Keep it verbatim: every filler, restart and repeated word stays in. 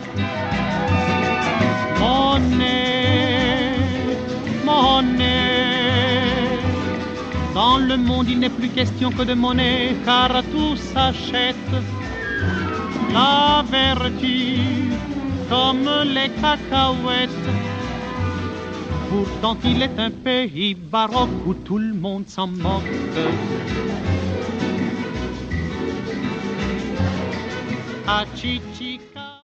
Monnaie, monnaie. Dans le monde, il n'est plus question que de monnaie, car tout s'achète. La vertu, comme les cacahuètes. Pourtant, il est un pays baroque où tout le monde s'en moque. Ah, Chichi.